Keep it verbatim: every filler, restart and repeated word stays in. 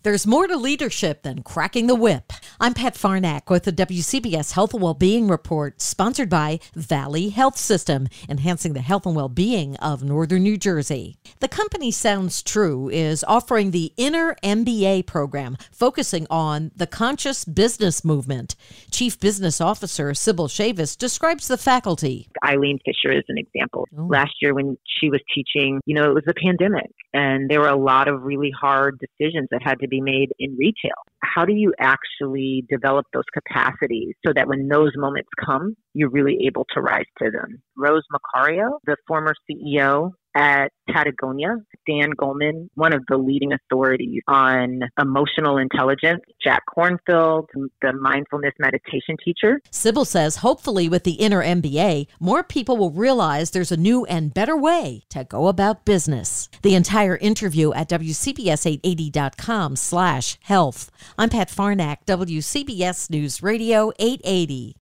There's more to leadership than cracking the whip. I'm Pat Farnack with the W C B S Health and Wellbeing Report, sponsored by Valley Health System, enhancing the health and well-being of Northern New Jersey. The company Sounds True is offering the Inner M B A program, focusing on the conscious business movement. Chief Business Officer Sybil Chavis describes the faculty. Eileen Fisher is an example. Oh. Last year when she was teaching, you know, it was a pandemic and there were a lot of really hard decisions that had to be made in retail. How do you actually develop those capacities so that when those moments come, you're really able to rise to them? Rose Macario, the former C E O at Patagonia, Dan Goleman, one of the leading authorities on emotional intelligence, Jack Kornfield, the mindfulness meditation teacher. Sybil says hopefully with the Inner M B A, more people will realize there's a new and better way to go about business. The entire interview at W C B S eight eighty dot com slash health. I'm Pat Farnack, W C B S News Radio eight eighty.